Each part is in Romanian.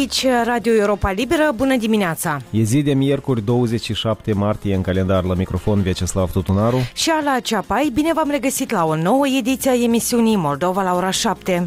Aici Radio Europa Liberă, bună dimineața! E zi de miercuri 27 martie în calendar, la microfon Vyacheslav Tutunaru și Ala Ceapai. Bine v-am regăsit la o nouă ediție a emisiunii Moldova la ora 7.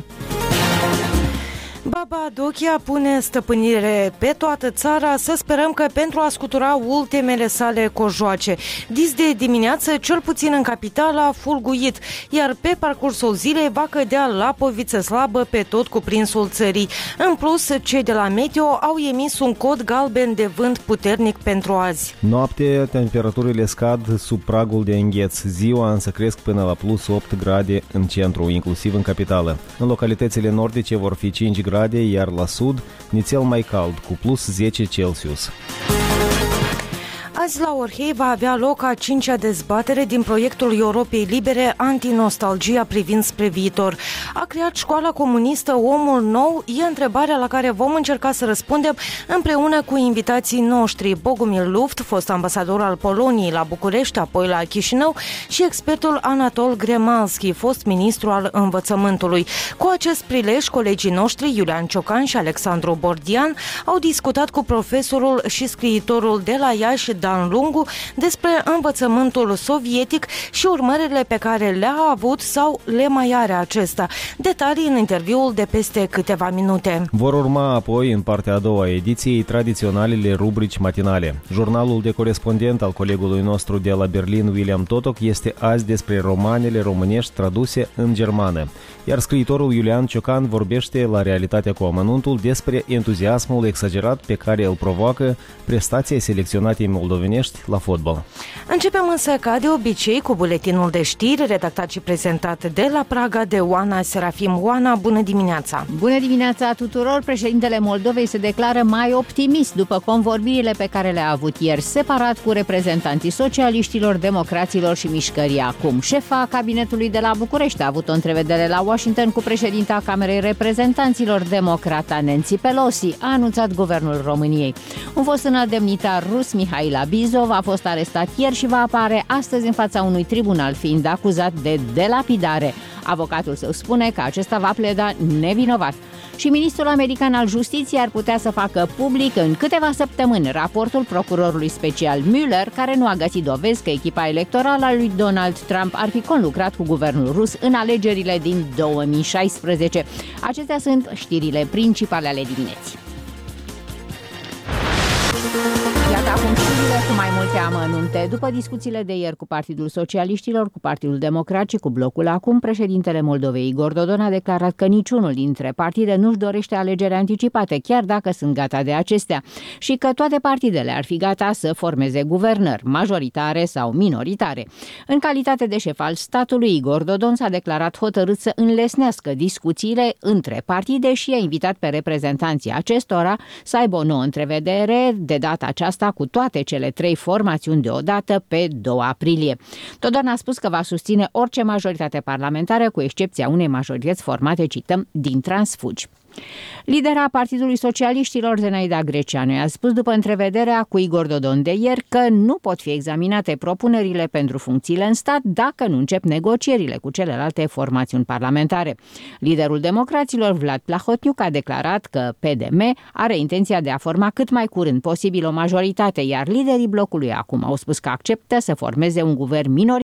Baba Dochia pune stăpânire pe toată țara, să sperăm că pentru a scutura ultimele sale cojoace. Dis de dimineață, cel puțin în capitală, a fulguit, iar pe parcursul zilei va cădea lapoviță slabă pe tot cuprinsul țării. În plus, cei de la Meteo au emis un cod galben de vânt puternic pentru azi. Noapte, temperaturile scad sub pragul de îngheț. Ziua însă cresc până la plus 8 grade în centru, inclusiv în capitală. În localitățile nordice vor fi 5 grade, iar la sud, nițel mai cald, cu plus 10 Celsius. Azi la Orhei va avea loc a 5-a dezbatere din proiectul Europei Libere Antinostalgia privind spre viitor. A creat școala comunistă Omul Nou? E întrebarea la care vom încerca să răspundem împreună cu invitații noștri. Bogumil Luft, fost ambasador al Poloniei la București, apoi la Chișinău, și expertul Anatol Gremalski, fost ministru al învățământului. Cu acest prilej, colegii noștri Iulian Ciocan și Alexandru Bordian au discutat cu profesorul și scriitorul de la Iași, Dan Lungu, despre învățământul sovietic și urmările pe care le-a avut sau le mai are acesta. Detalii în interviul de peste câteva minute. Vor urma apoi, în partea a doua a ediției, tradiționalele rubrici matinale. Jurnalul de corespondent al colegului nostru de la Berlin, William Totok, este azi despre romanele românești traduse în germană, iar scriitorul Iulian Ciocan vorbește la Realitatea cu amănuntul despre entuziasmul exagerat pe care îl provoacă prestația selecționatei moldovenești la fotbal. Începem însă, ca de obicei, cu buletinul de știri, redactat și prezentat de la Praga de Oana Serafim. Oana, bună dimineața! Bună dimineața tuturor! Președintele Moldovei se declară mai optimist după convorbirile pe care le-a avut ieri separat cu reprezentanții socialiștilor, democraților și mișcării Acum. Șefa cabinetului de la București a avut o întrevedere la Washington cu președinta Camerei Reprezentanților, democrata Nancy Pelosi, a anunțat guvernul României. Un fost înalt demnitar rus, Mihail Abizov, a fost arestat ieri și va apare astăzi în fața unui tribunal, fiind acuzat de delapidare. Avocatul său spune că acesta va pleda nevinovat. Și ministrul american al justiției ar putea să facă public în câteva săptămâni raportul procurorului special Mueller, care nu a găsit dovezi că echipa electorală a lui Donald Trump ar fi conlucrat cu guvernul rus în alegerile din 2016. Acestea sunt știrile principale ale dimineții. Iată acum știrile cu mai multe amănunte. După discuțiile de ieri cu Partidul Socialiștilor, cu Partidul Democrat și cu Blocul Acum, președintele Moldovei Igor Dodon a declarat că niciunul dintre partide nu-și dorește alegeri anticipate, chiar dacă sunt gata de acestea, și că toate partidele ar fi gata să formeze guvernări, majoritare sau minoritare. În calitate de șef al statului, Igor Dodon s-a declarat hotărât să înlesnească discuțiile între partide și a invitat pe reprezentanții acestora să aibă o nouă întrevedere, de data aceasta cu toate cele trei formațiuni deodată pe 2 aprilie. Dodon a spus că va susține orice majoritate parlamentară, cu excepția unei majorități formate, cităm, din transfugi. Lidera Partidului Socialiștilor, Zenaida Greceanu, a spus după întrevederea cu Igor Dodon de ieri că nu pot fi examinate propunerile pentru funcțiile în stat dacă nu încep negocierile cu celelalte formațiuni parlamentare. Liderul democraților, Vlad Plahotniuc, a declarat că PDM are intenția de a forma cât mai curând posibil o majoritate, iar liderii blocului Acum au spus că acceptă să formeze un guvern minoritar